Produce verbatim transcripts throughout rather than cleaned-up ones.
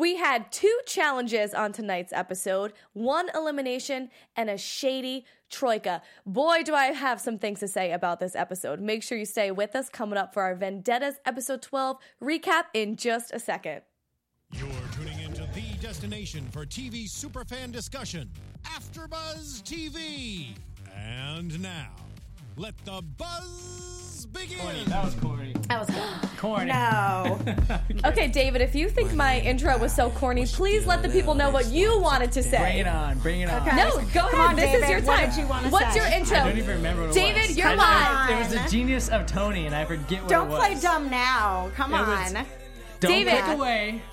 We had two challenges on tonight's episode, one elimination and a shady troika. Boy, do I have some things to say about this episode. Make sure you stay with us coming up for our Vendettas episode twelve recap in just a second. You're tuning into the destination for T V superfan discussion, AfterBuzz T V. And now, let the buzz begin. Corny. That was corny. That was good. Corny. No. Okay, David, if you think my intro was so corny, please let the people know what you wanted to say. Bring it on. Bring it on. Okay. No, go Come ahead. on, this David. is your What time. did you wanna What's say? your intro? I don't even remember what it David, was. you're I- live. It was the genius of Tony, and I forget what Don't it was. play dumb now. Come It was- on. Don't David. click away.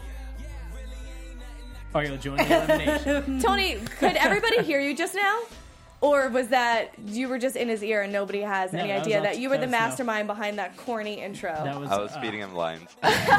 Or you'll join the elimination. Tony, could everybody hear you just now? Or was that you were just in his ear and nobody has No, any that was idea all- that you were the that was no. mastermind behind that corny intro? That was, I was uh, feeding him lines.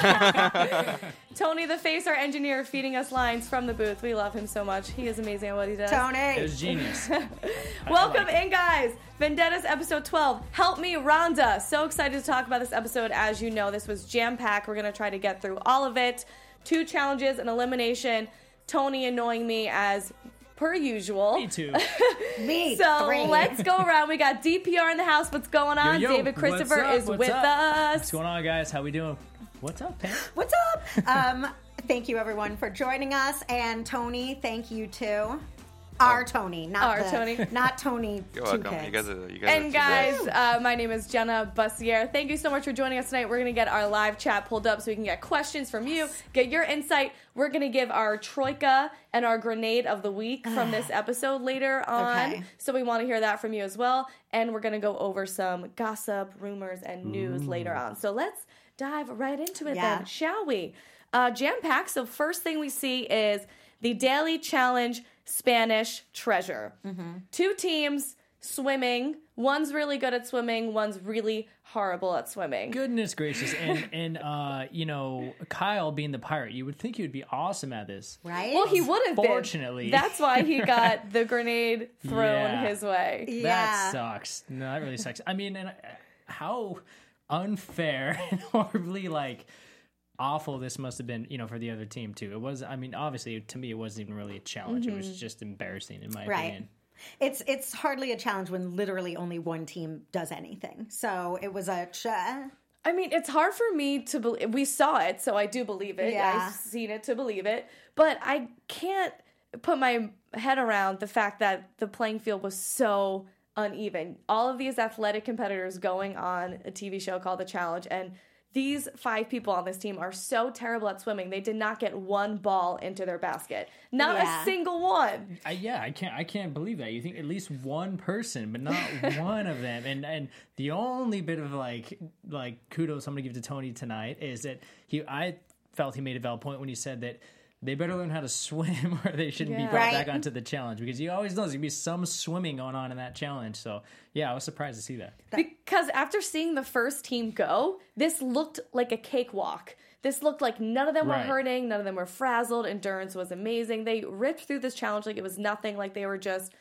Tony, the face, our engineer, feeding us lines from the booth. We love him so much. He is amazing at what he does. It Tony. was genius. Welcome like it. in, guys. Vendettas episode twelve. Help me, Rhonda. So excited to talk about this episode. As you know, this was jam-packed. We're going to try to get through all of it. Two challenges, an elimination. Tony annoying me as per usual. Me too. Me. So three. let's go around. We got D P R in the house. What's going on? Yo, yo, David Christopher what's up? is What's with up? us. What's going on, guys? How we doing? What's up, Pam? What's up? Um, thank you, everyone, for joining us. And Tony, thank you, too. Our Tony, not Our the, Tony. not Tony. You're two welcome. kids. You guys are, you guys And are guys, too uh, my name is Jenna Bussier. Thank you so much for joining us tonight. We're going to get our live chat pulled up so we can get questions from you, get your insight. We're going to give our troika and our grenade of the week from this episode later on. Okay. So we want to hear that from you as well. And we're going to go over some gossip, rumors, and news later on. So let's dive right into it Yeah. then, shall we? Uh, jam-packed. So first thing we see is the Daily Challenge Spanish Treasure. Two teams swimming. One's really good at swimming. One's really horrible at swimming. Goodness gracious. And, and uh, you know, Kyle being the pirate, you would think he would be awesome at this. Right? Well, he would have been. Fortunately. That's why he got the grenade thrown Yeah. his way. Yeah. That sucks. No, that really sucks. I mean, and uh, how unfair and horribly, like, awful this must have been, you know, for the other team too. It was, I mean, obviously to me it wasn't even really a challenge. It was just embarrassing in my Right. opinion. It's it's hardly a challenge when literally only one team does anything. So it was a ch- I mean, it's hard for me to believe. We saw it, so I do believe it. Yeah. I've seen it to believe it. But I can't put my head around the fact that the playing field was so uneven. All of these athletic competitors going on a T V show called The Challenge, and these five people on this team are so terrible at swimming. They did not get one ball into their basket. Not Yeah. a single one. I, yeah, I can't. I can't believe that. You think at least one person, but not one of them. And and the only bit of like like kudos I'm gonna give to Tony tonight is that he. I felt he made a valid point when he said that they better learn how to swim or they shouldn't Yeah. be brought Right. back onto the challenge, because you always know there's gonna be some swimming going on in that challenge. So yeah, I was surprised to see that. Because after seeing the first team go, this looked like a cakewalk. This looked like none of them were Right. hurting, none of them were frazzled. Endurance was amazing. They ripped through this challenge like it was nothing, like they were just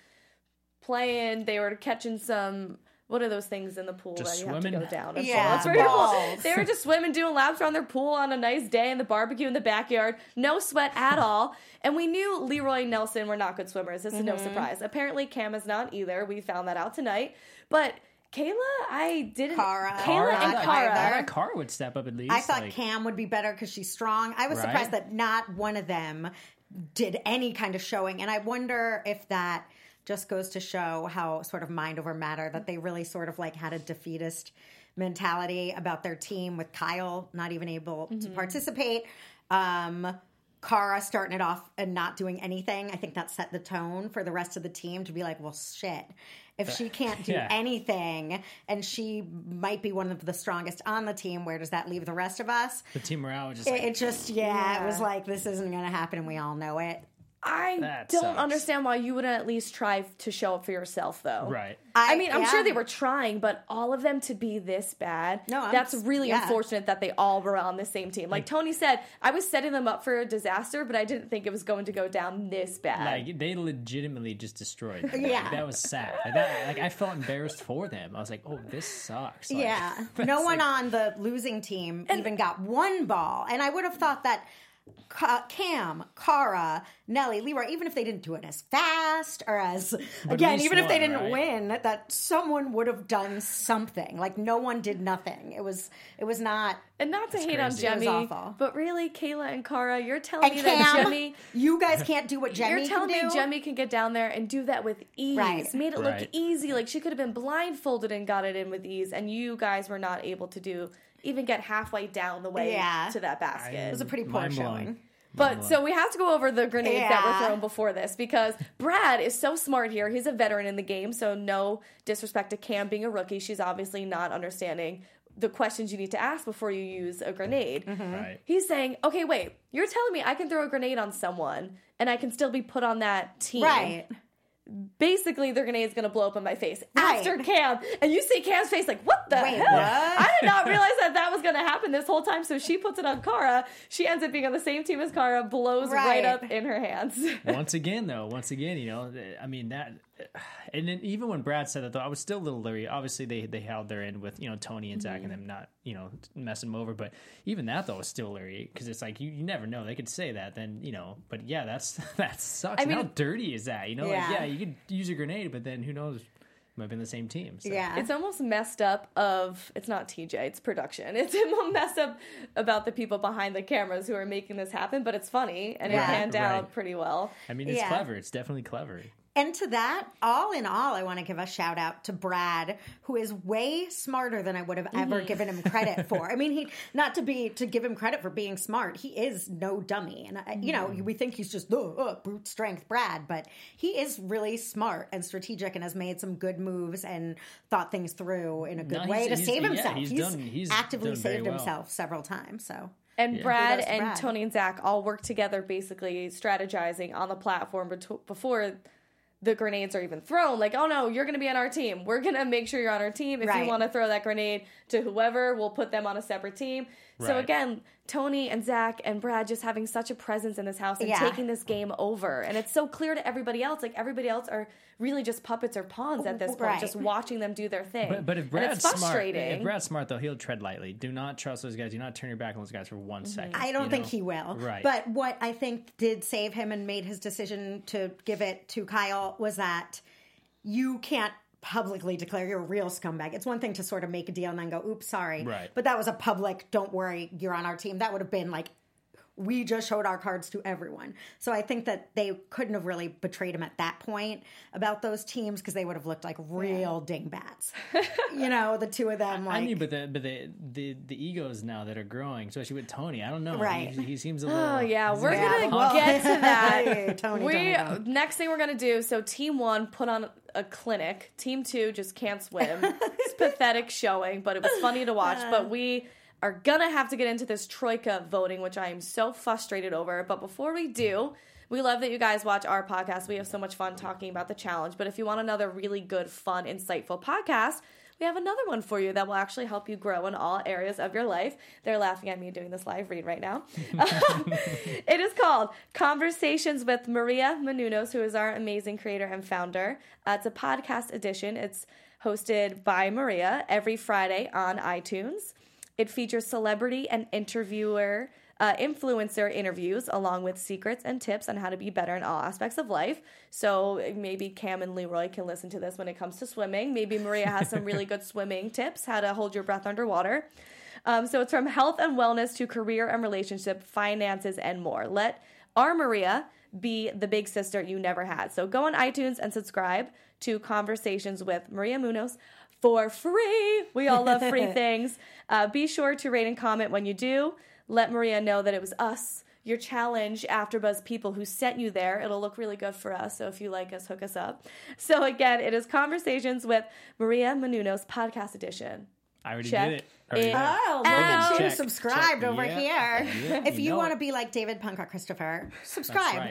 playing. They were catching some, what are those things in the pool Just that you have swimming? to go down and Yeah, fall? It's very cool. balls. They were just swimming, doing laps around their pool on a nice day in the barbecue in the backyard. No sweat at all. And we knew Leroy and Nelson were not good swimmers. This is no surprise. Apparently Cam is not either. We found that out tonight. But Kayla, I didn't. Cara. Kayla Cara, and I- Cara. I thought Cara would step up at least. I thought like, Cam would be better because she's strong. I was Right. surprised that not one of them did any kind of showing. And I wonder if that just goes to show how sort of mind over matter, that they really sort of like had a defeatist mentality about their team, with Kyle not even able to participate. Um, Cara starting it off and not doing anything. I think that set the tone for the rest of the team to be like, well, shit. If she can't do Yeah. anything and she might be one of the strongest on the team, where does that leave the rest of us? the team morale was just It, like, it just, yeah, Yeah. it was like, this isn't going to happen and we all know it. I That don't sucks. understand why you wouldn't at least try to show up for yourself, though. right. I mean, I'm yeah. sure they were trying, but all of them to be this bad, No, I'm that's s- really yeah. unfortunate that they all were on the same team. Like Tony said, I was setting them up for a disaster, but I didn't think it was going to go down this bad. Like they legitimately just destroyed them. Yeah. Like, that was sad. Like, that, like I felt embarrassed for them. I was like, "Oh, this sucks." Like, Yeah. that's No one like- on the losing team even got one ball. And I would have thought that Ca- Cam, Cara, Nelly, Leroy, even if they didn't do it as fast or as, again, least even if they one, didn't right? win, that someone would have done something. Like, no one did nothing. It was, it was not. And not to hate on crazy. It was Jemmy, awful. but really, Kayla and Cara, you're telling And me that Cam, Jemmy, you guys can't do what Jemmy you're telling can me do? Jemmy can get down there and do that with ease. Right. Made it look Right. easy, like she could have been blindfolded and got it in with ease, and you guys were not able to do even get halfway down the way Yeah. to that basket. It was a pretty poor Mind blown. showing. But so we have to go over the grenades that were Yeah. thrown before this because Brad is so smart here. He's a veteran in the game, so no disrespect to Cam being a rookie. She's obviously not understanding the questions you need to ask before you use a grenade. Right. He's saying, okay, wait, you're telling me I can throw a grenade on someone and I can still be put on that team. Right. Basically, the grenade's going to blow up in my face Right. after Cam. And you see Cam's face like, what the Wait, hell? what? I did not realize that that was going to happen this whole time. So she puts it on Cara. She ends up being on the same team as Cara, blows right, Right. up in her hands. Once again, though, once again, you know, I mean that, and then even when Brad said that, though, I was still a little leery. Obviously, they they held their end with you know Tony and Zach Mm-hmm. and them not you know messing them over, but even that though was still leery because it's like you, you never know. They could say that, then you know, but yeah, that's that sucks. I And mean- how dirty is that? You know, Yeah. like yeah, you could use a grenade, but then who knows? Might be in the same team. So. Yeah. It's almost messed up of, it's not T J, it's production. It's messed up about the people behind the cameras who are making this happen, but it's funny and Yeah. it panned out Right. pretty well. I mean, it's Yeah. clever. It's definitely clever. And to that, all in all, I want to give a shout out to Brad, who is way smarter than I would have ever given him credit for. I mean, he not to be to give him credit for being smart. He is no dummy, and I, you know we think he's just oh, oh, brute strength Brad, but he is really smart and strategic and has made some good moves and thought things through in a good No, way he's- to he's- save yeah, himself. he's done- he's actively done very saved well. himself several times. So. And Brad Kudos to and Brad. Tony and Zach all work together, basically strategizing on the platform bet- before the grenades are even thrown. Like, oh no, you're going to be on our team. We're going to make sure you're on our team. If Right. you want to throw that grenade to whoever, we'll put them on a separate team. So Right. again, Tony and Zach and Brad just having such a presence in this house and Yeah. taking this game over. And it's so clear to everybody else. Like, everybody else are really just puppets or pawns at this point, Right. just watching them do their thing. But, but if And Brad's it's smart, frustrating. if Brad's smart though, he'll tread lightly. Do not trust those guys. Do not turn your back on those guys for one second. I don't you think know? he will. Right. But what I think did save him and made his decision to give it to Kyle was that you can't publicly declare you're a real scumbag. It's one thing to sort of make a deal and then go, oops, sorry. Right. But that was a public, don't worry, you're on our team. That would have been like, we just showed our cards to everyone. So I think that they couldn't have really betrayed him at that point about those teams because they would have looked like real dingbats. You know, the two of them. Like, I mean, but the but the, the the egos now that are growing, especially with Tony, I don't know. Right. He, he seems a little. Oh yeah, he's we're a Yeah, gonna well- get to that. Hey, Tony, we Tony, Tony. next thing we're gonna do. So team one put on a clinic. Team two just can't swim. It's pathetic showing, but it was funny to watch. But we are gonna have to get into this troika voting, which I am so frustrated over. But before we do, we love that you guys watch our podcast. We have so much fun talking about the challenge. But if you want another really good, fun, insightful podcast, we have another one for you that will actually help you grow in all areas of your life. They're laughing at me doing this live read right now. It is called Conversations with Maria Menounos, who is our amazing creator and founder. Uh, it's a podcast edition. It's hosted by Maria every Friday on iTunes. It features celebrity and interviewer, uh, influencer interviews, along with secrets and tips on how to be better in all aspects of life. So maybe Cam and Leroy can listen to this when it comes to swimming. Maybe Maria has some really good swimming tips, how to hold your breath underwater. Um, so it's from health and wellness to career and relationship, finances, and more. Let our Maria be the big sister you never had. So go on iTunes and subscribe to Conversations with Maria Menounos for free. We all love free things. Uh, be sure to rate and comment when you do. Let Maria know that it was us, your challenge AfterBuzz people who sent you there. It'll look really good for us. So if you like us, hook us up. So again, it is Conversations with Maria Menounos podcast edition. I already Check did it. Already it did it. Oh, look Out. at you, Check, subscribed check. over Yeah. here. Yeah, If you you know want it. to be like David Punkrock Christopher, subscribe. right.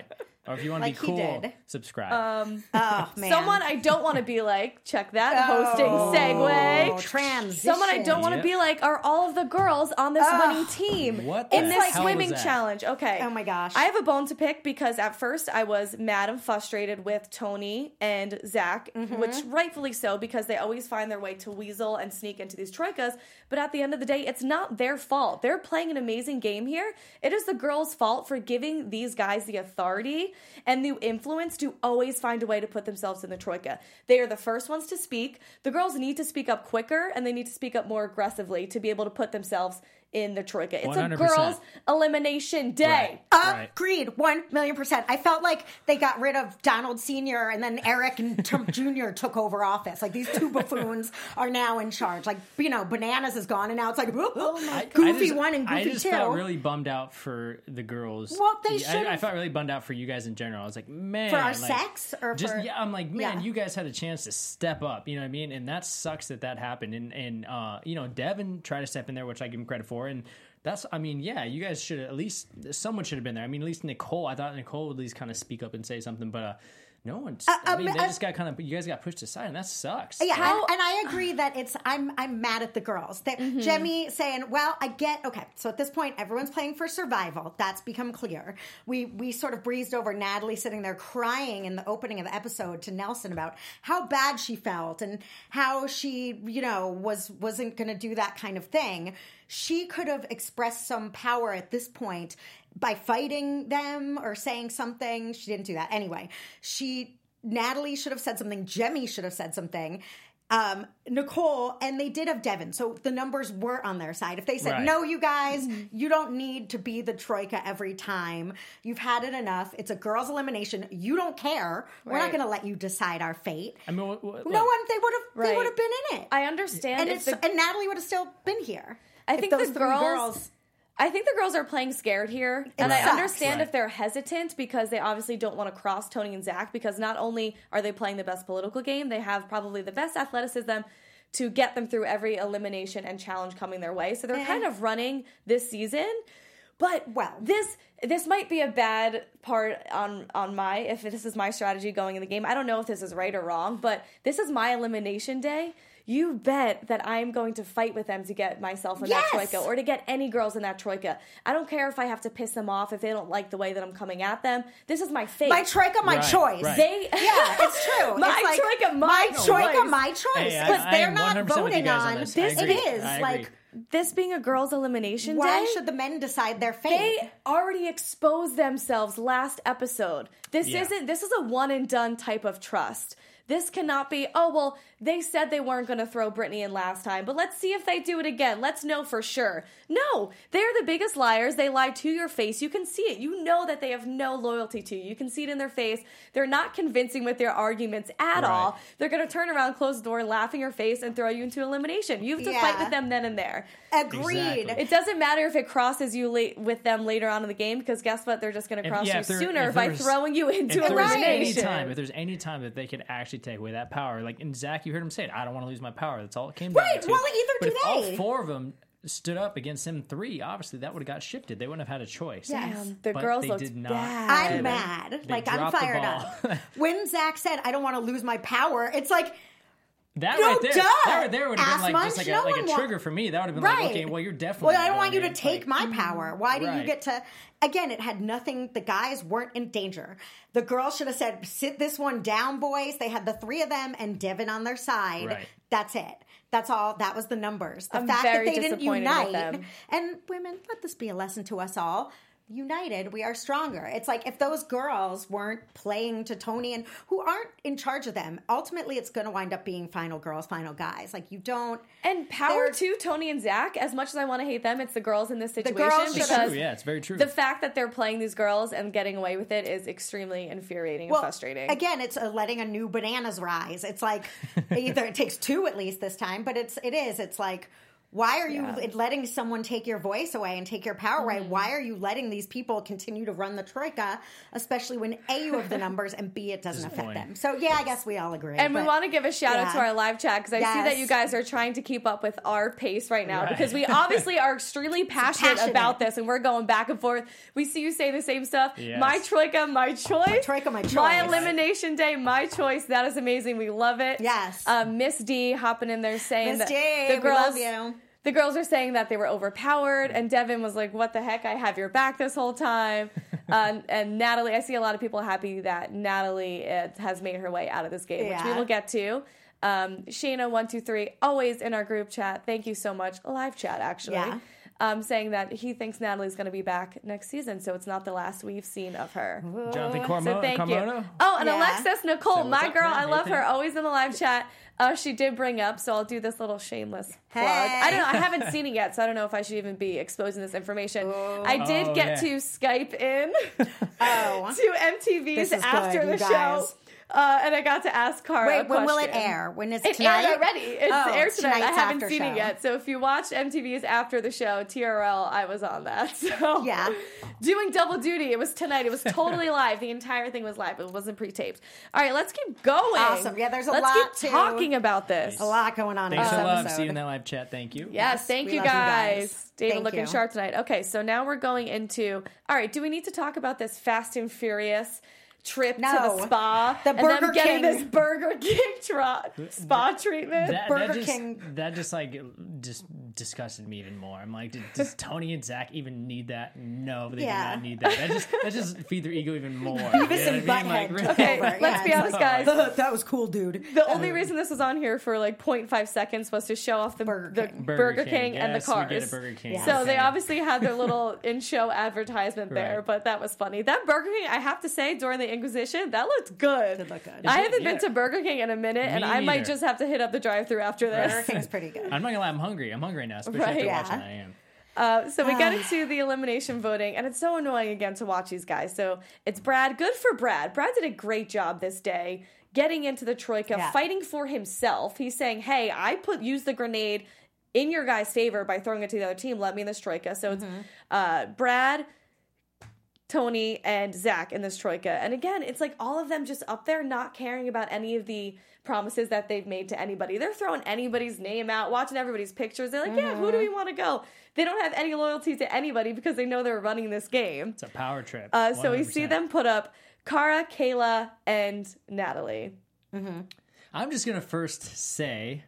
Or if you want to Like be he cool, did. subscribe. Um, Oh, man. Someone I don't want to be like, check that hosting Oh, segue. transition. Someone I don't want to Yep. be like are all of the girls on this Ugh. winning team What the in this hell swimming was that? challenge. Okay. Oh my gosh. I have a bone to pick because at first I was mad and frustrated with Tony and Zach, Mm-hmm. which rightfully so because they always find their way to weasel and sneak into these troikas. But at the end of the day, it's not their fault. They're playing an amazing game here. It is the girls' fault for giving these guys the authority and the influence to always find a way to put themselves in the troika. They are the first ones to speak. The girls need to speak up quicker and they need to speak up more aggressively to be able to put themselves in the troika. It's one hundred a percent. girls' elimination day. Right. Right. Agreed, one million percent. I felt like they got rid of Donald Senior and then Eric and Trump Junior took over office. Like these two buffoons are now in charge. Like, you know, Bananas is gone and now it's like, oh, oh, I- Goofy I just, one and Goofy I just two. felt really bummed out for the girls. Well, they Yeah, should've- I, I felt really bummed out for you guys in general. I was like, man, For our like, sex or just for- yeah. I'm like, man, Yeah. you guys had a chance to step up. You know what I mean? And that sucks that that happened. And and uh, you know, Devin tried to step in there, which I give him credit for. And that's, I mean, yeah, you guys should at least someone should have been there. I mean, at least Nicole. I thought Nicole would at least kind of speak up and say something, but. uh No one. I um, mean, they uh, just got kind of. You guys got pushed aside, and that sucks. Yeah, How- and, and I agree that it's I'm I'm mad at the girls. That Mm-hmm. Jemmye saying, "Well, I get okay." So at this point, everyone's playing for survival. That's become clear. We we sort of breezed over Natalie sitting there crying in the opening of the episode to Nelson about how bad she felt and how she, you know, was wasn't going to do that kind of thing. She could have expressed some power at this point by fighting them or saying something. She didn't do that. Anyway, she Natalie should have said something. Jemmye should have said something. Um, Nicole, and they did have Devin. So the numbers were on their side. If they said, Right. no, you guys, you don't need to be the troika every time. You've had it enough. It's a girls' elimination. You don't care. We're not Right. going to let you decide our fate. I mean, what, what, No one, they would have, they Right. would have been in it. I understand and if it's, the- and Natalie would have still been here. I If think those the three girls, I think the girls are playing scared here, and I sucks. understand Right. if they're hesitant because they obviously don't want to cross Tony and Zach because not only are they playing the best political game, they have probably the best athleticism to get them through every elimination and challenge coming their way. So they're Eh. kind of running this season. But Well. this this might be a bad part on on my if this is my strategy going in the game. I don't know if this is right or wrong, but this is my elimination day. You bet that I'm going to fight with them to get myself in Yes! that troika or to get any girls in that troika. I don't care if I have to piss them off if they don't like the way that I'm coming at them. This is my fate. My troika, my Right, choice. right. They Yeah, it's true. My It's like, troika, my my choice. troika, my choice. Hey, I- Because I they're am not one hundred percent with you voting guys on on this. I this. It agree. is I agree. like, this being a girls' elimination why day. should the men decide their fate? They already exposed themselves last episode. This Yeah. isn't this is a one and done type of trust. This cannot be, oh, well, they said they weren't going to throw Brittany in last time, but let's see if they do it again. Let's know for sure. No, they're the biggest liars. They lie to your face. You can see it. You know that they have no loyalty to you. You can see it in their face. They're not convincing with their arguments at Right. all. They're going to turn around, close the door, laugh in your face, and throw you into elimination. You have to Yeah. fight with them then and there. Agreed. Exactly. It doesn't matter if it crosses you late with them later on in the game because guess what? They're just going to If- cross yeah, you if there- sooner if by there's- throwing you into If there was any elimination. time, if there's any time that they could actually take away that power, like in Zach, you heard him say it. I don't want to lose my power. That's all it came Right, down to. well, either but do if all they. four of them stood up against him three, obviously that would have got shifted. They wouldn't have had a choice. Damn, the But girls they looked did not. bad. I'm mad. They Like, I'm dropped the fired ball. up. When Zach said, I don't want to lose my power, it's like, That No, right there, duh. that right there would have Ass been like munch, just like no a, like one a wa- trigger for me. That would have been right. like, okay, well, you're definitely. well, I don't want you going to in. take Like, my power. Why do you Right. get to. Again, it had nothing. The guys weren't in danger. The girls should have said, sit this one down, boys. They had the three of them and Devin on their side. Right. That's it. That's all. That was the numbers. The I'm fact that very they didn't disappointed with unite. them. And women, let this be a lesson to us all. United, we are stronger. It's like if those girls weren't playing to Tony and who aren't in charge of them, ultimately it's going to wind up being final girls, final guys. Like you don't. And power They're- to Tony and Zach. As much as I want to hate them, it's the girls in this situation girls should It's because true. Yeah, it's very true. the fact that they're playing these girls and getting away with it is extremely infuriating and frustrating. Again, it's uh, letting a new bananas rise. It's like either it takes two at least this time, but it's it is. It's like Why are you Yeah. letting someone take your voice away and take your power away? Mm-hmm. Why are you letting these people continue to run the troika, especially when A, you have the numbers, and B, it doesn't affect Disappointing. them? So, yeah, I guess we all agree. And we but- want to give a shout out to yeah. our live chat because I see that Yes. you guys are trying to keep up with our pace right now Right. because we obviously are extremely passionate, passionate. about this and we're going back and forth. We see you say the same stuff. Yes. My troika, my choice. troika, my choice. My elimination day, my choice. That is amazing. We love it. Yes. Um, Miss D hopping in there saying Miss that D, the we girls. love you. The girls are saying that they were overpowered, and Devin was like, "What the heck? I have your back this whole time." uh, and Natalie, I see a lot of people happy that Natalie uh, has made her way out of this game, which we Yeah. will get to. Um, Shayna one two three, always in our group chat. Thank you so much, live chat actually. Yeah. Um, saying that he thinks Natalie's going to be back next season, so it's not the last we've seen of her. Jonathan So Cormo- thank Carmona? you. Oh, and Yeah. Alexis Nicole, So what's my up, girl, man? I love Hey, her. thanks. Always in the live chat. Uh, she did bring up, so I'll do this little shameless plug. Hey. I don't know. I haven't seen it yet, so I don't know if I should even be exposing this information. I did Oh, get yeah. to Skype in Oh. to M T V's This is after good, the you show, guys. uh, and I got to ask Cara. Wait, a when will it question. air? When is It tonight? aired already. It's Oh, aired tonight. I tonight's haven't after seen show. it yet. So if you watch M T V's after the show, T R L, I was on that. So Yeah. doing double duty. It was tonight. It was totally live. The entire thing was live. It wasn't pre-taped. All right, let's keep going. Awesome. Yeah, there's a let's lot keep to- talking about this. A lot going on in Thanks this a lot. episode. See you in that live chat. Thank you. Yes, thank we you love you guys. guys. David Thank looking you. sharp tonight. Okay, so now we're going into. All right, do we need to talk about this Fast and Furious trip to No. the spa The and Burger them getting King. this Burger King tro- spa treatment? That, Burger that just, King. That just like just disgusted me even more. I'm like, did, does Tony and Zach even need that? No, they Yeah. do not need that. That just that just feed their ego even more. Beavis and You know what I mean? Butthead Like, took Okay, over. let's Yeah, be it's honest, like, guys. that was cool, dude. The only reason this was on here for like zero point five seconds was to show off the Burger the King. Burger, Burger King, King. and the Yes, we cars. get a Burger King. Yeah. So Okay. they obviously had their little in-show advertisement there, Right. but that was funny. That Burger King, I have to say, during the Inquisition, that looked good. Did look good. I Is it? haven't been Yeah. to Burger King in a minute, and Me I might neither. just have to hit up the drive-thru after Burger this. King's pretty good. I'm not gonna lie, I'm hungry. I'm hungry right now, especially Right. after Yeah. watching that. I am. Uh, so we get into the elimination voting, and it's so annoying again to watch these guys. So it's Brad. Good for Brad. Brad did a great job this day getting into the troika, Yeah. fighting for himself. He's saying, "Hey, I put use the grenade in your guys' favor by throwing it to the other team. Let me in this troika." So it's uh, Brad, Tony, and Zach in this troika. And again, it's like all of them just up there not caring about any of the promises that they've made to anybody. They're throwing anybody's name out, watching everybody's pictures. They're like, yeah, who do we want to go? They don't have any loyalty to anybody because they know they're running this game. It's a power trip. Uh, so we one hundred see percent. them put up Cara, Kayla, and Natalie. I'm just gonna first say,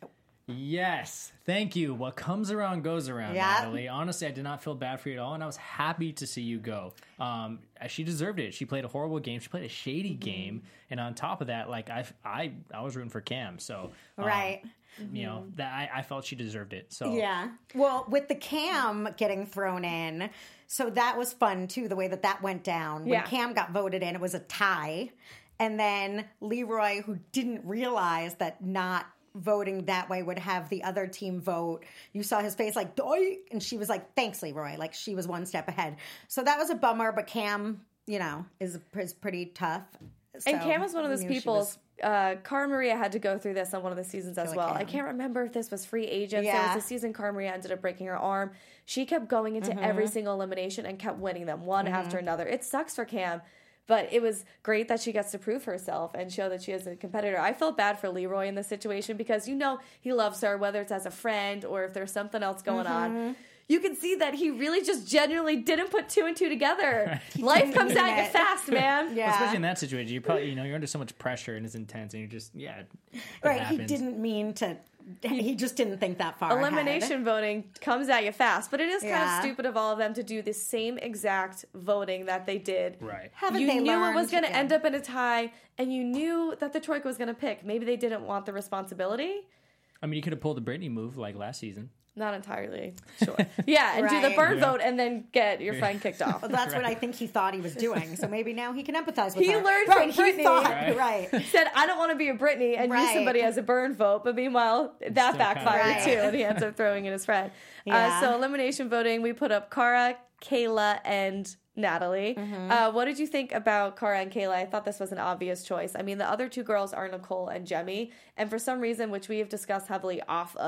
yes, thank you. What comes around goes around, Yeah. Natalie. Honestly, I did not feel bad for you at all, and I was happy to see you go. Um, she deserved it. She played a horrible game. She played a shady game, and on top of that, like I, I, I was rooting for Cam. So um, Right. you know that I, I felt she deserved it. So Yeah. Well, with the Cam getting thrown in, so that was fun too, the way that that went down. When Yeah. Cam got voted in, it was a tie. And then Leroy, who didn't realize that not voting that way would have the other team vote, you saw his face like, "Doy," and she was like, "Thanks, Leroy." Like she was one step ahead. So that was a bummer, but Cam, you know, is, is pretty tough. And So Cam was one of we those knew she people. was- Uh, Cara Maria had to go through this on one of the seasons as like well. I Cam. can't remember if this was free agents. Yeah. There was a season Cara Maria ended up breaking her arm. She kept going into every single elimination and kept winning them one after another. It sucks for Cam, but it was great that she gets to prove herself and show that she is a competitor. I felt bad for Leroy in this situation because you know he loves her, whether it's as a friend or if there's something else going on. You can see that he really just genuinely didn't put two and two together. Life didn't comes mean at you it. fast, man. Yeah. Well, especially in that situation, you probably you know you're under so much pressure and it's intense, and you're just yeah. it Right. He happens. didn't mean to, he just didn't think that far ahead. Elimination voting comes at you fast, but it is kind Yeah. of stupid of all of them to do the same exact voting that they did. Right. Haven't you they knew it learned? was going to Yeah. end up in a tie, and you knew that the Troika was going to pick. Maybe they didn't want the responsibility. I mean, you could have pulled the Britney move like last season. Not entirely sure. Yeah, and do the Right. burn Yeah. vote and then get your friend kicked off. Well, that's what I think he thought he was doing. So maybe now he can empathize with He her. learned right, from he Britney. thought, Right. right. Said, I don't want to be a Britney and use Right. somebody as a burn vote, but meanwhile, that Still backfired kinda- too, Right. and he ends up throwing in his friend. Uh, Yeah. so elimination voting, we put up Cara, Kayla, and Natalie. Mm-hmm. Uh, what did you think about Cara and Kayla? I thought this was an obvious choice. I mean, the other two girls are Nicole and Jemmy, and for some reason, which we have discussed heavily off of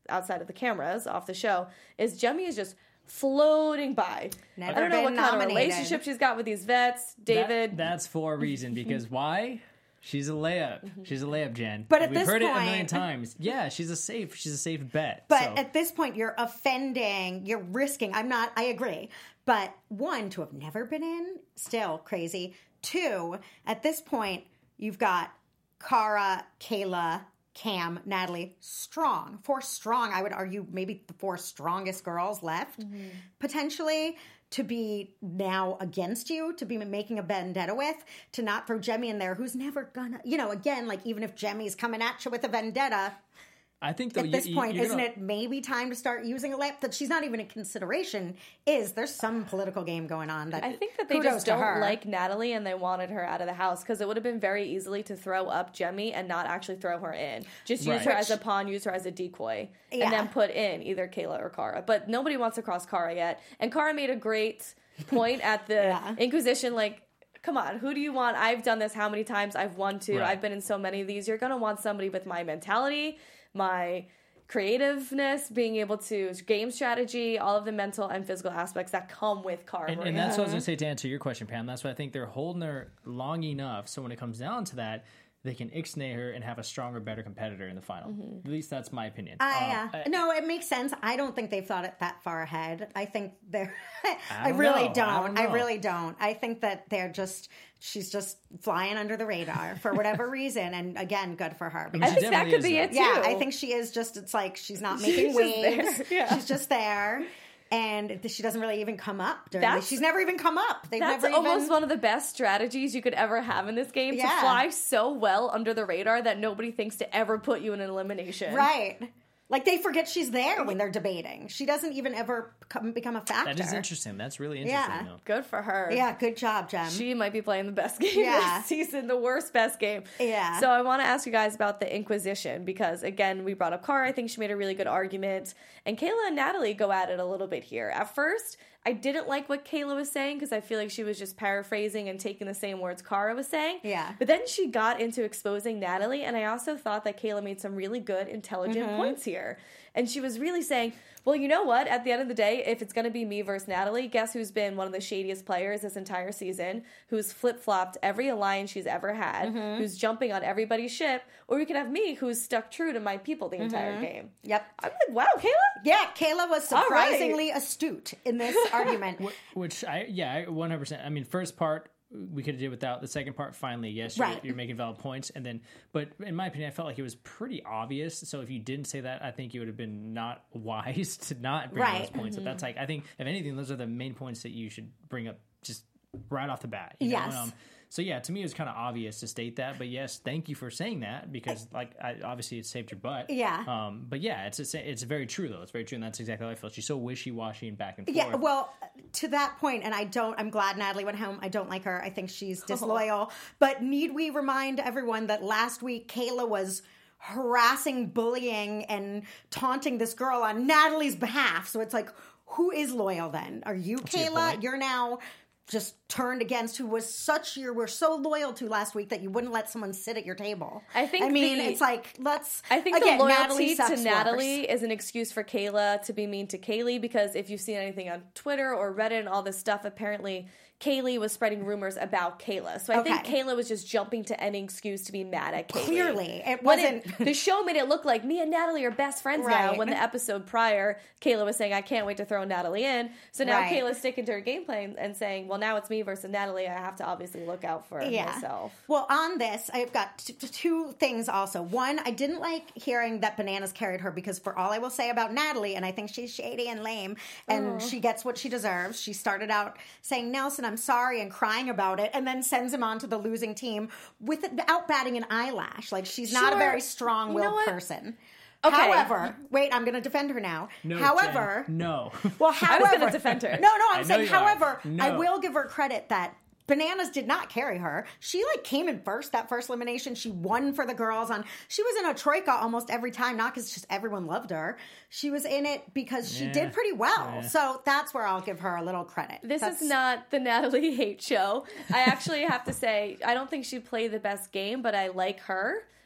outside of the cameras, off the show, is Jemmye is just floating by. Never I don't know what been kind of nominated. relationship she's got with these vets. David. That, that's for a reason, because why? She's a layup. She's a layup, Jen. But at We've this heard it a point- million times. Yeah, she's a safe. She's a safe bet. But so. at this point, you're offending, you're risking. I'm not, I agree. But one, to have never been in, still crazy. Two, at this point, you've got Cara, Kayla, Cam, Natalie, strong. Four strong, I would argue, maybe the four strongest girls left, mm-hmm. potentially, to be now against you, to be making a vendetta with, to not throw Jemmye in there, who's never gonna, you know, again, like even if Jemmye's coming at you with a vendetta, I think though, at this you, point, you're isn't gonna... it maybe time to start using a lap that she's not even in consideration? Is there's some political game going on that I think that they kudos just to don't her. like Natalie and they wanted her out of the house because it would have been very easily to throw up Jemmye and not actually throw her in. Just use Right. her as a pawn, use her as a decoy, Yeah. and then put in either Kayla or Cara. But nobody wants to cross Cara yet. And Cara made a great point at the Yeah. Inquisition, like, come on, who do you want? I've done this how many times? I've won too. Right. I've been in so many of these. You're going to want somebody with my mentality, my creativeness, being able to game strategy, all of the mental and physical aspects that come with Cara. And, and that's what I was going to say to answer your question, Pam. That's why I think they're holding her long enough so when it comes down to that, they can ixnay her and have a stronger, better competitor in the final. Mm-hmm. At least that's my opinion. I, Um, uh, I- no, it makes sense. I don't think they've thought it that far ahead. I think they're. I, I don't really know. don't. I don't I know. really don't. I think that they're just. She's just flying under the radar for whatever reason, and again, good for her. mean, I she think that definitely could is, be though. it too. Yeah, I think she is just. It's like she's not making She's just waves. there, yeah. She's just there, and she doesn't really even come up. During That's- the, she's never even come up. They've That's never almost even. one of the best strategies you could ever have in this game, to Yeah. fly so well under the radar that nobody thinks to ever put you in an elimination. Right. Like they forget she's there when they're debating. She doesn't even ever come, become a factor. that is interesting. That's really interesting. Yeah. Though. Good for her. Yeah, good job, Jem. She might be playing the best game Yeah. this season, the worst best game. Yeah. So I want to ask you guys about the Inquisition because, again, we brought up Cara. I think she made a really good argument. And Kayla and Natalie go at it a little bit here. At first, I didn't like what Kayla was saying because I feel like she was just paraphrasing and taking the same words Cara was saying. Yeah. But then she got into exposing Natalie, and I also thought that Kayla made some really good, intelligent Mm-hmm. points here. And she was really saying, well, you know what? At the end of the day, if it's going to be me versus Natalie, guess who's been one of the shadiest players this entire season, who's flip-flopped every alliance she's ever had, Mm-hmm. who's jumping on everybody's ship, or you could have me who's stuck true to my people the entire Mm-hmm. game. Yep. I'm like, wow, Kayla? Yeah, Kayla was All right. surprisingly astute in this argument. Which I, yeah, I- one hundred percent. I mean, first part, we could have did without. The second part, finally, yes, you're, Right. you're making valid points. And then, but in my opinion, I felt like it was pretty obvious. So if you didn't say that, I think you would have been not wise to not bring Right. those points up. That's like, I think, if anything, those are the main points that you should bring up just right off the bat. You know? Yes. Um, so yeah, to me, it was kind of obvious to state that. But yes, thank you for saying that because, like, I, obviously it saved your butt. Yeah. Um. But yeah, it's it's, it's very true though. It's very true, and that's exactly how I felt. She's so wishy washy and back and forth. Yeah, well, to that point, and I don't, I'm glad Natalie went home. I don't like her. I think she's disloyal. But need we remind everyone that last week Kayla was harassing, bullying, and taunting this girl on Natalie's behalf. So it's like, who is loyal then? Are you a good Kayla? point. You're now just turned against who was such you were so loyal to last week that you wouldn't let someone sit at your table. I think I mean, the- it's like, let's. I think again, the Natalie loyalty sucks to worse. Natalie is an excuse for Kayla to be mean to Kaylee because if you've seen anything on Twitter or Reddit and all this stuff, apparently Kaylee was spreading rumors about Kayla. So I think Okay. Kayla was just jumping to any excuse to be mad at Kaylee. Clearly, it When wasn't. the show made it look like me and Natalie are best friends now. Right. When the episode prior, Kayla was saying, I can't wait to throw Natalie in. So now Right. Kayla's sticking to her game plan and saying, well, now it's me versus Natalie. I have to obviously look out for myself. Well, on this, I've got t- t- two things also. One, I didn't like hearing that Bananas carried her because for all I will say about Natalie, and I think she's shady and lame, and she gets what she deserves. She started out saying, Nelson, I'm sorry, and crying about it, and then sends him on to the losing team without batting an eyelash. Like, she's not a Sure. very You strong-willed know what? person. Okay. However, wait, I'm going to defend her now. No, However, Jen, no. well, I was however, gonna defend her. No, no, I'm I know saying, you are. however, I No. will give her credit that Bananas did not carry her. She like came in first that first elimination. She won for the girls on. She was in a troika almost every time, not because just everyone loved her. She was in it because she Yeah. did pretty well. Yeah. So that's where I'll give her a little credit. This That's- is not the Natalie hate show. I actually have to say, I don't think she played the best game, but I like her.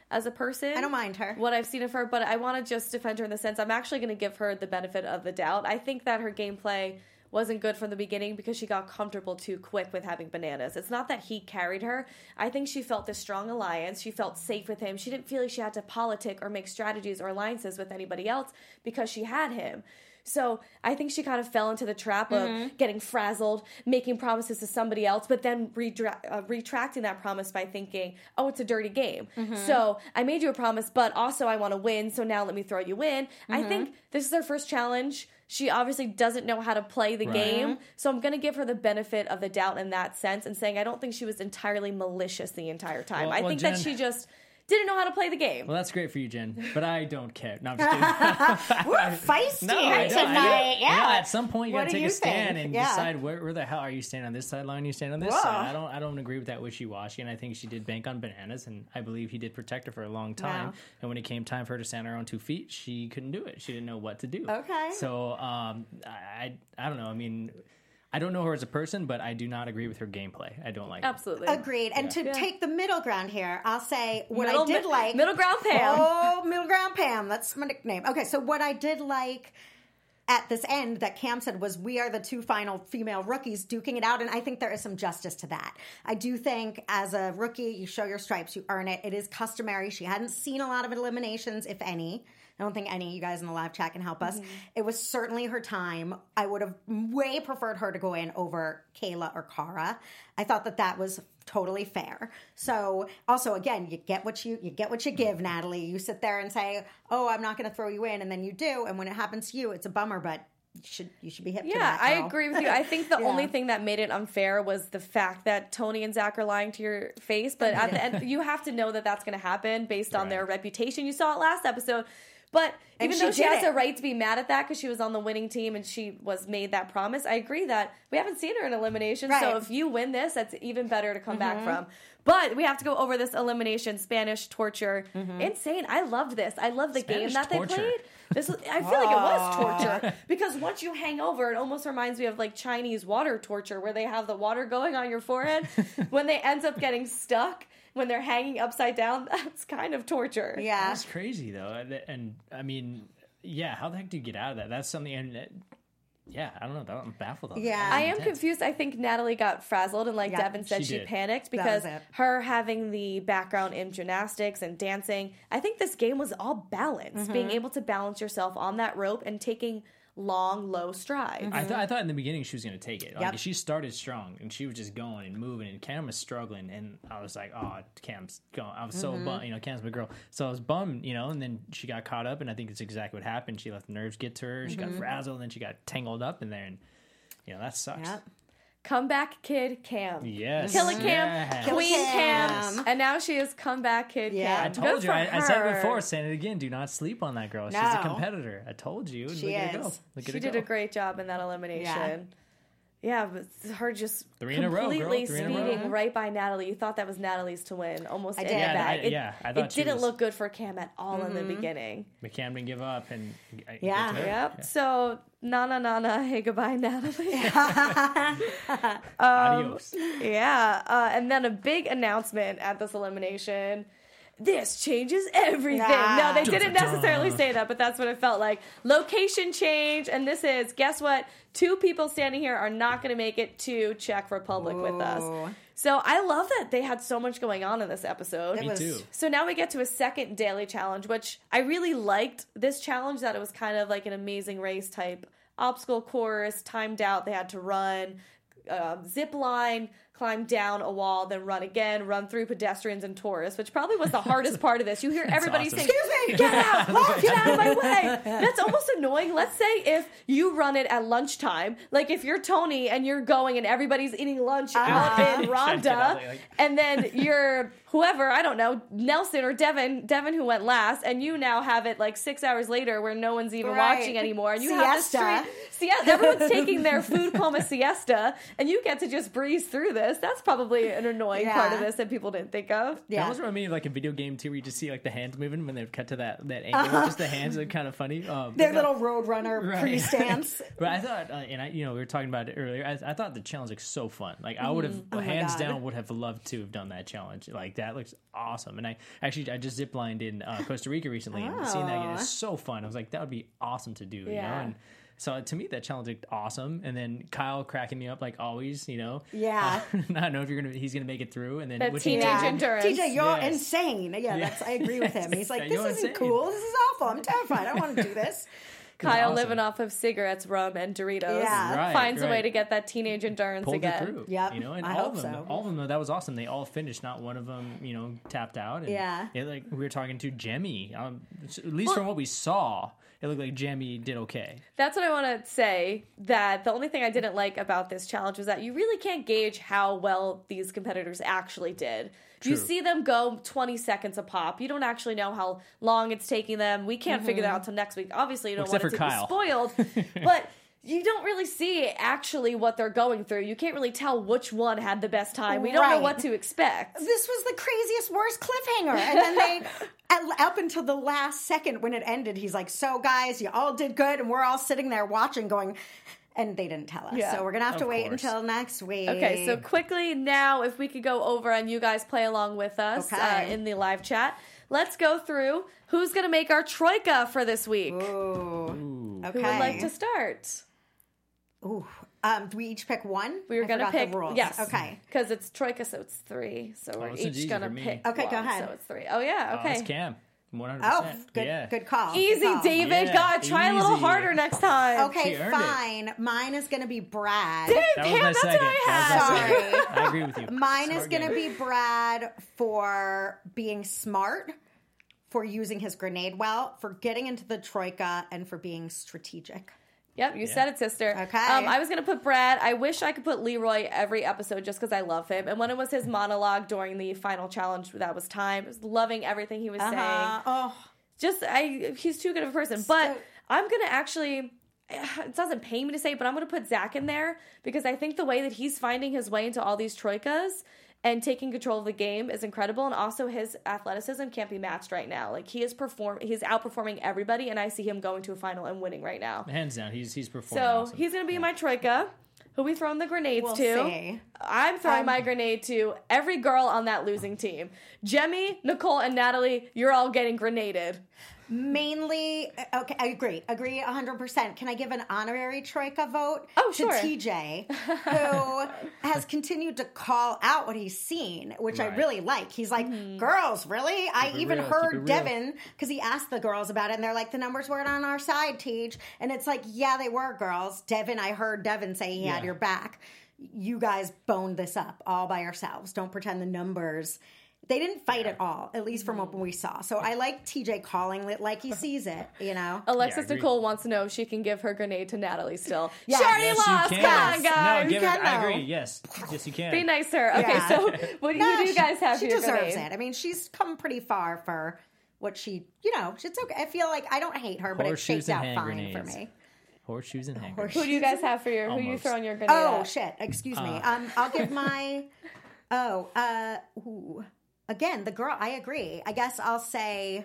as a person. I don't mind her. What I've seen of her, but I want to just defend her in the sense I'm actually going to give her the benefit of the doubt. I think that her gameplay wasn't good from the beginning because she got comfortable too quick with having Bananas. It's not that he carried her. I think she felt this strong alliance. She felt safe with him. She didn't feel like she had to politic or make strategies or alliances with anybody else because she had him. So I think she kind of fell into the trap of mm-hmm. getting frazzled, making promises to somebody else, but then redra- uh, retracting that promise by thinking, oh, it's a dirty game. Mm-hmm. So I made you a promise, but also I want to win, so now let me throw you in. Mm-hmm. I think this is her first challenge. She obviously doesn't know how to play the right. game, so I'm going to give her the benefit of the doubt in that sense and saying I don't think she was entirely malicious the entire time. Well, I well, think Jen, that she just didn't know how to play the game. Well, that's great for you, Jen, but I don't care. No, I'm just kidding. We're feisty no, I don't, tonight. I don't. Yeah. You know, at some point, you What got to do take you a stand think? and Yeah. decide where, where the hell are you standing on this sideline, you stand on this Whoa. side. I don't I don't agree with that wishy-washy, and I think she did bank on Bananas, and I believe he did protect her for a long time. Wow. And when it came time for her to stand on her own two feet, she couldn't do it. She didn't know what to do. Okay. So, um, I, I, I don't know. I mean... I don't know her as a person, but I do not agree with her gameplay. I don't like Absolutely. it. Agreed. And Yeah. to Yeah. take the middle ground here, I'll say what Middle- I did like. Middle ground Pam. Oh, middle ground Pam. That's my nickname. Okay, so what I did like at this end that Cam said was we are the two final female rookies duking it out, and I think there is some justice to that. I do think as a rookie, you show your stripes, you earn it. It is customary. She hadn't seen a lot of eliminations, if any. I don't think any of you guys in the live chat can help us. Mm-hmm. It was certainly her time. I would have way preferred her to go in over Kayla or Cara. I thought that that was totally fair. So also, again, you get what you you get what you give, Natalie. You sit there and say, "Oh, I'm not going to throw you in," and then you do. And when it happens to you, it's a bummer, but you should you should be hip to Yeah, that. I girl. agree with you. I think the Yeah. only thing that made it unfair was the fact that Tony and Zach are lying to your face. But at the end, you have to know that that's going to happen based on Right. their reputation. You saw it last episode. But And even she though she did has it. a right to be mad at that because she was on the winning team and she was made that promise, I agree that we haven't seen her in elimination. So Right. if you win this, that's even better to come back from. But we have to go over this elimination, Spanish torture. Insane. I loved this. I love the Spanish game that torture. they played. This was, I feel like it was torture because once you hang over, it almost reminds me of like Chinese water torture where they have the water going on your forehead. When they end up getting stuck, when they're hanging upside down, that's kind of torture. Yeah. That's crazy, though. And, and, I mean, yeah, how the heck do you get out of that? That's something, and uh, yeah, I don't know. I'm baffled on Yeah. that. I am Intense. confused. I think Natalie got frazzled, and like Yeah, Devin said, she she, did. panicked That because was it. her having the background in gymnastics and dancing. I think this game was all balance, Mm-hmm. being able to balance yourself on that rope and taking long, low strides. I, th- I thought in the beginning she was going to take it. Like, Yep. she started strong, and she was just going and moving, and Cam was struggling, and I was like, oh, Cam's going. I was so Mm-hmm. bummed, you know, Cam's my girl. So I was bummed, you know, and then she got caught up, and I think it's exactly what happened. She let the nerves get to her. She Mm-hmm. got frazzled, and then she got tangled up in there, and, you know, that sucks. Yep. Comeback kid Cam. Yes. Killer Cam, Yes. Queen Killer Cam. Cam. And now she is comeback kid Yeah. Cam. I told Good you. for I, I said it her. before, saying it again. Do not sleep on that girl. She's No. a competitor. I told you. She Look at her is. go. Look at She her did go. a great job in that elimination. Yeah, but her just Three in a row, girl. completely Three in a row. speeding right by Natalie. You thought that was Natalie's to win, almost I in did. the Yeah, bag. I- It, yeah, I it thought she didn't was- look good for Cam at all in the Mm-hmm. beginning. But Cam didn't give up, and I- Yeah. good to her. Yep. So na na na na. Hey, goodbye, Natalie. Adios. Yeah, uh, and then a big announcement at this elimination. This changes everything. Nah. No, they didn't Dun-dun-dun. necessarily say that, but that's what it felt like. Location change, and this is, guess what? Two people standing here are not going to make it to Czech Republic with Ooh. us. So I love that they had so much going on in this episode. It Me was- too. So now we get to a second daily challenge, which I really liked this challenge, that it was kind of like an Amazing Race type obstacle course, timed out, they had to run, uh, zip line, climb down a wall, then run again, run through pedestrians and tourists, which probably was the hardest part of this. You hear everybody awesome. saying, Excuse me! get out, get out of my way. That's almost annoying. Let's say if you run it at lunchtime, like if you're Tony and you're going and everybody's eating lunch out in Trying to get out Rhonda, there, like- and then you're whoever, I don't know, Nelson or Devin, Devin who went last, and you now have it like six hours later where no one's even Right. watching anymore, and you Siesta. have the street, siesta. Everyone's taking their food coma siesta, and you get to just breeze through this. this. That's probably an annoying Yeah. part of this that people didn't think of. That Yeah. almost reminded me of like a video game too, where you just see like the hands moving when they cut to that that angle. Uh-huh. Just the hands are kind of funny. Um, Their but no- little Roadrunner Right. pre-stance. But I thought, uh, and I, you know, we were talking about it earlier. I, I thought the challenge looked so fun. Like I would have, Oh my hands God. down, would have loved to have done that challenge. Like that looks awesome. And I actually, I just ziplined in uh, Costa Rica recently, and seeing that again is so fun. I was like, that would be awesome to do. You know, Yeah. and so to me, that challenge looked awesome. And then Kyle cracking me up like always. You know, Yeah. Uh, not know if you're gonna, he's gonna make it through. And then That which he teenage did. endurance. T J, you're Yes. insane. Yeah, Yeah. that's. I agree with him. He's like, Yeah, this you're isn't insane. cool. This is awful. I'm terrified. I don't want to do this. Kyle awesome. living off of cigarettes, rum, and Doritos. Yeah. Right, finds a way right. to get that teenage endurance Pulled again. it through. Yep, You know, and I all hope of them, so. all of them, though, that was awesome. They all finished. Not one of them, you know, tapped out. And Yeah. It, like we were talking to Jemmy. Um, at least from what we saw, it looked like Jemmy did okay. That's what I want to say, that the only thing I didn't like about this challenge was that you really can't gauge how well these competitors actually did. You True. see them go twenty seconds a pop. You don't actually know how long it's taking them. We can't figure that out until next week. Obviously, you don't Except want it for to Kyle. be spoiled. But you don't really see actually what they're going through. You can't really tell which one had the best time. We don't know Right. what to expect. This was the craziest, worst cliffhanger. And then they, at- up until the last second when it ended, he's like, so guys, you all did good. And we're all sitting there watching going, and they didn't tell us. Yeah. So we're going to have to Of wait course. until next week. Okay, so quickly now, if we could go over and you guys play along with us Okay. uh, in the live chat, let's go through who's going to make our troika for this week. Ooh. Okay. Who would like to start? Ooh. Um, do we each pick one? We were I going to forgot pick the rules. yes, Okay. because it's troika, so it's three. So we're this is each easy going to for me. pick. Okay, go one, ahead. So it's three. Oh yeah, Oh, okay. it's Cam. one hundred Oh, percent. good, yeah. good call. good Easy, call. David. Yeah, God, try a little easy. harder next time. Okay, She earned it. fine. Mine is going to be Brad. Dang, That was Pam, my that's second. what I That had. was my Sorry. second. I agree with you. Mine is Smart going to game. be Brad for being smart, for using his grenade well, for getting into the troika, and for being strategic. Yep, you said it, sister. Okay. Um, I was going to put Brad. I wish I could put Leroy every episode just because I love him. And when it was his monologue during the final challenge, that was time. I was loving everything he was Uh-huh. saying. Oh, Just, I he's too good of a person. But So- I'm going to actually, it doesn't pain me to say, but I'm going to put Zach in there because I think the way that he's finding his way into all these troikas and taking control of the game is incredible. And also his athleticism can't be matched right now. Like he is perform, he's outperforming everybody, and I see him going to a final and winning right now. Hands down, he's he's performing. So awesome. he's going to be my troika. Who we throwing the grenades We'll to? see. I'm throwing Um, my grenade to every girl on that losing team. Jemmy, Nicole, and Natalie, you're all getting grenaded. mainly, okay, I agree. Agree one hundred percent. Can I give an honorary troika vote Oh, to sure. T J, who has continued to call out what he's seen, which I Right. really like. He's like, Mm-hmm. girls, really? I it even real, keep it heard real. Devin, because he asked the girls about it, and they're like, the numbers weren't on our side, Tej. And it's like, yeah, they were, girls. Devin, I heard Devin say he had Yeah. your back. You guys boned this up all by yourselves. Don't pretend the numbers. They didn't fight at all, at least from what we saw. So I like T J calling it like he sees it, you know? Alexis Yeah, I agree. Nicole wants to know if she can give her grenade to Natalie still. Yes. She already Yes, lost. you Come can. on, guys. No, give You her, can, I though. agree. Yes, yes, you can. Be nice to her. Okay, Yeah. so what do you, No, who do you guys have she, for your she deserves grenade? it. I mean, she's come pretty far for what she, you know, it's okay. I feel like I don't hate her, but it Horseshoes shakes and out hand fine grenades. for me. Horseshoes and hand Who grenades. do you guys have for your, who you Almost. throwing your grenade Oh at? shit! Excuse me. Uh. Um, I'll give my. Oh, uh, ooh. Again, the girl. I agree. I guess I'll say.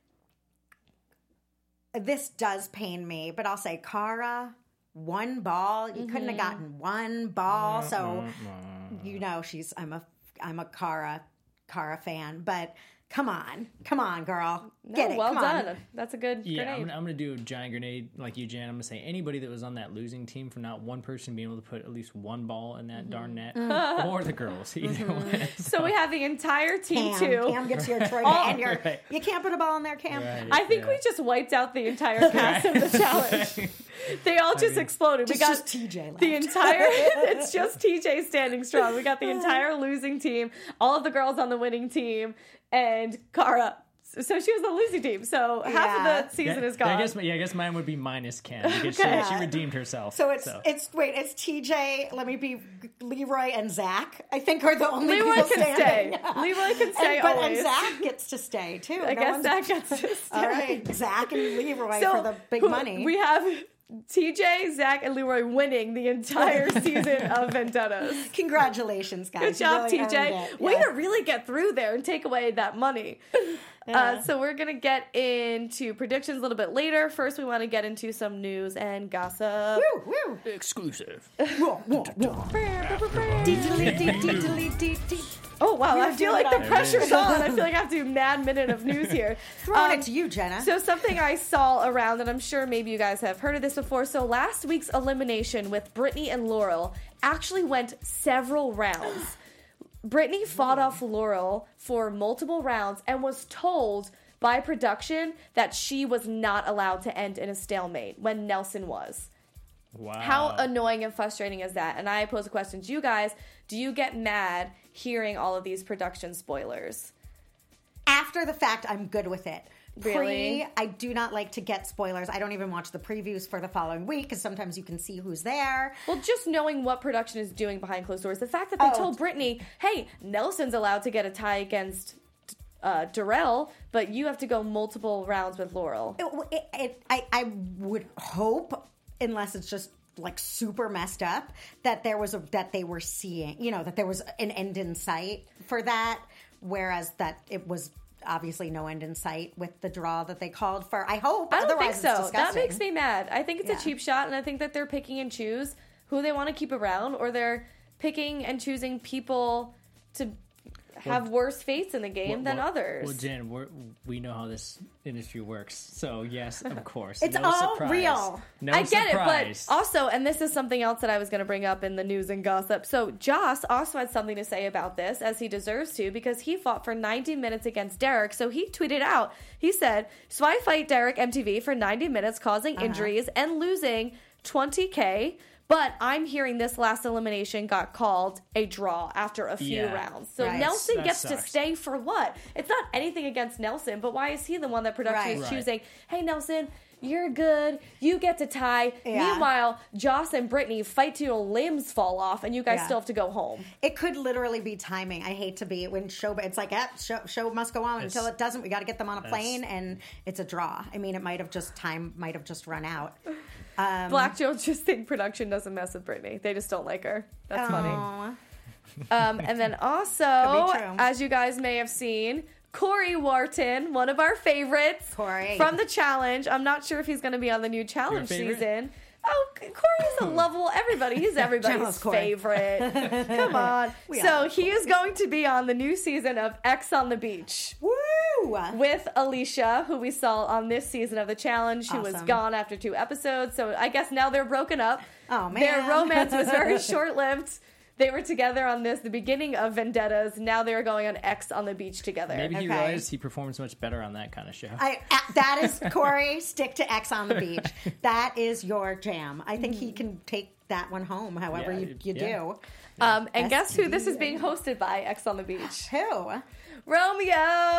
This does pain me, but I'll say Cara. One ball. You couldn't have gotten one ball. So, you know, she's. I'm a. I'm a Cara. Cara fan, but. Come on. Come on, girl. Get No, it. well Come done. on. That's a good Yeah, I'm grenade. gonna, I'm gonna do a giant grenade like you, Jan. I'm gonna say anybody that was on that losing team for not one person being able to put at least one ball in that darn net, or the girls, either way. So we have the entire team Cam, too. Cam gets your troika, Oh, and you're, right. you can't put a ball in there, Cam. Right, I think yeah. we just wiped out the entire cast of the challenge. They all just mean, exploded. We It's got just T J left. the entire. It's just T J standing strong. We got the entire losing team, all of the girls on the winning team, and Cara. So she was the losing team. So half Yeah. of the season Yeah, is gone. I guess, yeah, I guess mine would be minus Cam because Okay. she, she redeemed herself. So it's it's wait, it's T J. Let me be Leroy and Zach. I think are the only Leroy people can standing. stay. Leroy can stay and, but, always. and Zach gets to stay too. I No guess one's- Zach gets to stay. All right, Zach and Leroy So for the big who- money. We have T J, Zach, and Leroy winning the entire season of Vendettas. Congratulations, guys. Good job, You really T J. earned it. Way Yeah. to really get through there and take away that money. Uh, so we're going to get into predictions a little bit later. First, we want to get into some news and gossip. Woo, woo. Exclusive. Whoa, whoa, whoa. Oh, wow. We I were feel doing like it the on- pressure's on. I feel like I have to do a mad minute of news here. Throwing Um, it to you, Jenna. So something I saw around, and I'm sure maybe you guys have heard of this before. So last week's elimination with Brittany and Laurel actually went several rounds. Brittany fought off Laurel for multiple rounds and was told by production that she was not allowed to end in a stalemate when Nelson was. Wow. How annoying and frustrating is that? And I pose a question to you guys. Do you get mad hearing all of these production spoilers? After the fact, I'm good with it. Really? Pre, I do not like to get spoilers. I don't even watch the previews for the following week because sometimes you can see who's there. Well, just knowing what production is doing behind closed doors. The fact that they Oh. told Brittany, hey, Nelson's allowed to get a tie against uh, Darrell, but you have to go multiple rounds with Laurel. It, it, it, I, I would hope, unless it's just like super messed up, that there was a that they were seeing, you know, that there was an end in sight for that, whereas that it was obviously no end in sight with the draw that they called for. I hope. I don't Otherwise, think so. It's That disgusting. makes me mad. I think it's Yeah. a cheap shot, and I think that they're picking and choose who they want to keep around, or they're picking and choosing people to have worse fates in the game Well, than well- others. Well, Jen, we're, we know how this industry works. So, yes, of course. It's no all surprise. real. No I get surprise. it, but also, and this is something else that I was going to bring up in the news and gossip. So Joss also had something to say about this, as he deserves to, because he fought for ninety minutes against Derek. So he tweeted out, he said, "So I fight Derek M T V for ninety minutes, causing Uh-huh. injuries and losing twenty K. But I'm hearing this last elimination got called a draw after a few Yeah. rounds. So Right. Nelson That gets to sucks. stay for what? It's not anything against Nelson, but why is he the one that production Right. is Right. choosing? Hey, Nelson, you're good. You get to tie. Yeah. Meanwhile, Joss and Brittany fight till your limbs fall off, and you guys Yeah. still have to go home. It could literally be timing. I hate to be when show, but it's like, eh, show, show must go on until It's- it doesn't. We got to get them on a that's- plane, and it's a draw. I mean, it might have just time might have just run out. Black Joe just think production doesn't mess with Brittany. They just don't like her. That's funny. Aw. Um, and then also, Could be true. as you guys may have seen, Corey Wharton, one of our favorites Corey. from the challenge. I'm not sure if he's going to be on the new challenge favorite? season. Oh, Corey's a lovable everybody. He's everybody's Jealous Corey. favorite. Come on. We So all he is going to be on the new season of X on the Beach Woo! with Alicia, who we saw on this season of the challenge, who was Awesome. gone after two episodes. So I guess now they're broken up. Oh, Their man. romance was very short-lived. They were together on this, the beginning of Vendettas. Now they're going on X on the Beach together. Maybe he Okay. realized he performs much better on that kind of show. I, uh, that is Corey. Stick to X on the Beach. That is your jam. I think he can take that one home. However, Yeah, you, you yeah. do. Um, and guess who S T D. this is being hosted by, X on the Beach? Who? Romeo!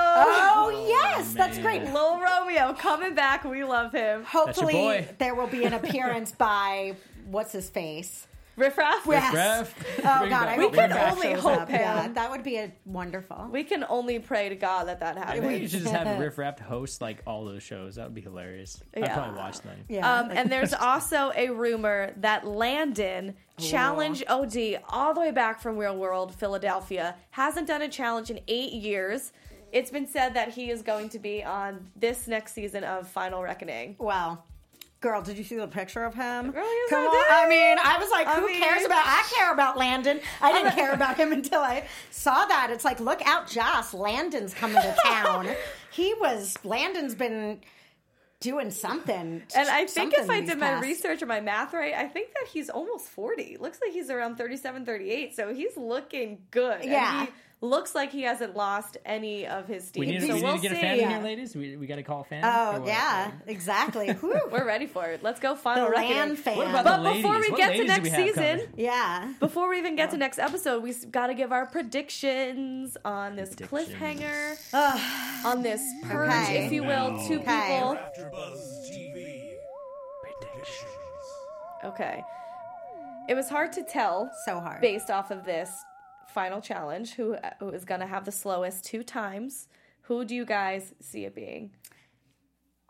Oh, yes, that's man. great. Lil Romeo coming back. We love him. Hopefully, boy. there will be an appearance by what's his face. Riff Raff? Yes. Ref, Oh bring God, back- I We hope bring can Riff back- Raff only shows hope up. him. Yeah, that would be a wonderful. We can only pray to God that that I think you happens. should just have Riff Raff host like all those shows. That would be hilarious. I'd Yeah. probably watch them. Yeah, Um, like- and there's also a rumor that Landon, Challenge O D, all the way back from Real World, Philadelphia, hasn't done a challenge in eight years. It's been said that he is going to be on this next season of Final Reckoning. Well, girl, did you see the picture of him? Girl, yes, Come I on. did. I mean, I was like, I who mean- cares about? I care about Landon. I didn't care about him until I saw that. It's like, look out, Joss. Landon's coming to town. He was. Landon's been doing something. And I think if something I these did my past- research or my math right, I think that he's almost forty. Looks like he's around thirty-seven, thirty-eight, so he's looking good. And Yeah. he looks like he hasn't lost any of his steam. We need, so we we'll need to get see. a fan in Yeah. here, ladies. We, we got to call a fan. Or Oh what? yeah, exactly. Whew. We're ready for it. Let's go The Final Reckoning. Land fan. What about But the ladies? before we What get to ladies do next we have season, coming? Yeah. before we even get to next episode, we got to give our predictions on this Predictions. cliffhanger, on this purge, Okay. if you will. Two Okay. people. AfterBuzz T V predictions. Okay. It was hard to tell So hard. based off of this final challenge who, who is going to have the slowest two times. Who do you guys see it being?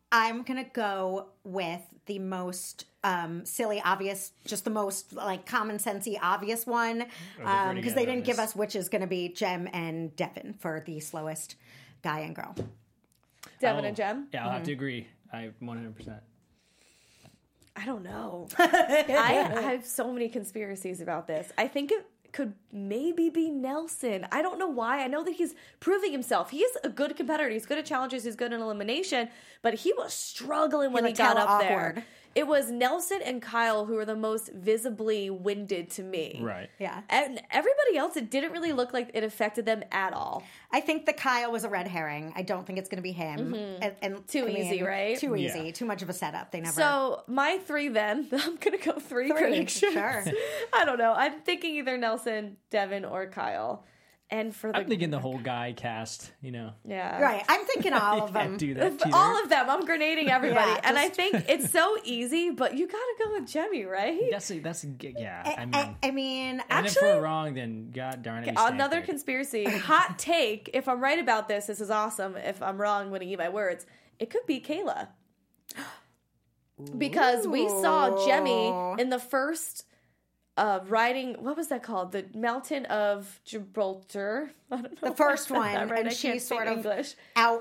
I'm going to go with the most um, silly, obvious, just the most like common sensey, obvious one. Because um, they didn't give us which is going to be Jem and Devin for the slowest guy and girl. Devin Oh, and Jem? Yeah, I'll have to agree. I one hundred percent. I don't know. I, I have so many conspiracies about this. I think it could maybe be Nelson. I don't know why. I know that he's proving himself. He is a good competitor. He's good at challenges. He's good in elimination. But he was struggling when he, he got up awkward. there. It was Nelson and Kyle who were the most visibly winded to me. Right. Yeah. And everybody else, it didn't really look like it affected them at all. I think the Kyle was a red herring. I don't think it's going to be him. Mm-hmm. And, and Too I mean, easy, right? Too easy. Yeah. Too much of a setup. They never. So my three then, I'm going to go three, Three, predictions. sure. I don't know. I'm thinking either Nelson, Devin, or Kyle. And for the I'm thinking the whole guy cast, you know. yeah, Right. I'm thinking all of Can't them. do that to all of them. I'm grenading everybody, Yeah, and I just- think it's so easy. But you gotta go with Jemmy, right? That's a, that's a, yeah. I I, mean, I, I mean, and if actually, we're wrong, then god darn it. we stank Another it. conspiracy, hot take. If I'm right about this, this is awesome. If I'm wrong, I'm gonna eat my words. It could be Kayla, because we saw Jemmy in the first. Uh, riding, what was that called? The Mountain of Gibraltar. I don't know the if first I said one, that right. and I she can't speak sort of English.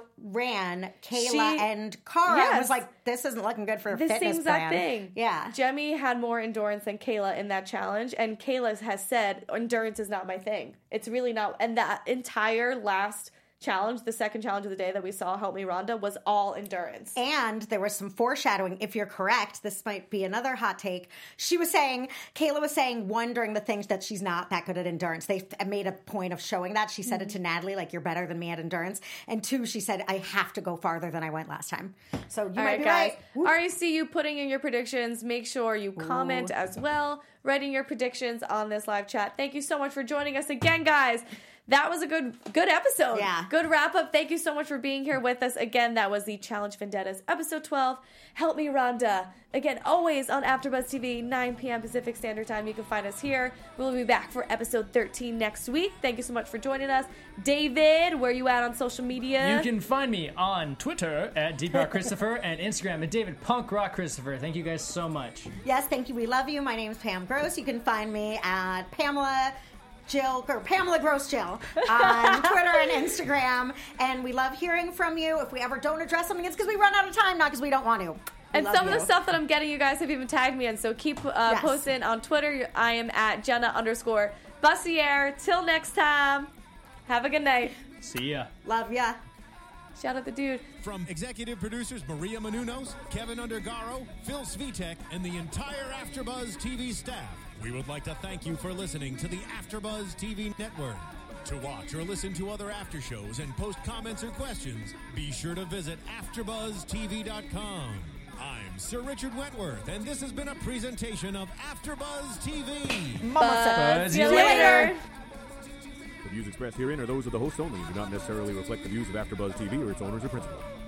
outran Kayla She- and Cara. Yes. And was like, this isn't looking good for a The fitness same exact plan. thing. Yeah. Jemmy had more endurance than Kayla in that challenge, and Kayla has said endurance is not my thing. It's really not. And that entire last challenge, the second challenge of the day that we saw, Help Me Rhonda, was all endurance. And there was some foreshadowing. If you're correct, this might be another hot take. She was saying, Kayla was saying, one, during the things that she's not that good at endurance. They made a point of showing that. She said it to Natalie, like, you're better than me at endurance. And two, she said, I have to go farther than I went last time. So you All might right, be guys. right. Whoop. R E C U putting in your predictions. Make sure you comment as well, writing your predictions on this live chat. Thank you so much for joining us again, guys. That was a good good episode. Yeah. Good wrap up. Thank you so much for being here with us. Again, that was the Challenge Vendettas episode twelve. Help Me Rhonda. Again, always on AfterBuzz T V, nine p.m. Pacific Standard Time. You can find us here. We'll be back for episode thirteen next week. Thank you so much for joining us. David, where you at on social media? You can find me on Twitter at Deep Rock Christopher and Instagram at David Punk Rock Christopher. Thank you guys so much. Yes, thank you. We love you. My name's Pam Gross. You can find me at Pamela Jill or Pamela Gross Jill on Twitter and Instagram. And we love hearing from you. If we ever don't address something, it's because we run out of time, not because we don't want to. We And love some you. of the stuff that I'm getting, you guys have even tagged me in. So keep uh, Yes. posting on Twitter. I am at Jenna underscore Bussier. Till next time, have a good night. See ya. Love ya. Shout out the dude. From executive producers Maria Menounos, Kevin Undergaro, Phil Svitek, and the entire AfterBuzz T V staff, we would like to thank you for listening to the AfterBuzz T V network. To watch or listen to other after shows and post comments or questions, be sure to visit after buzz T V dot com. I'm Sir Richard Wentworth, and this has been a presentation of AfterBuzz T V. Mama said. Buzz See you you later. The views expressed herein are those of the hosts only and do not necessarily reflect the views of AfterBuzz T V or its owners or principals.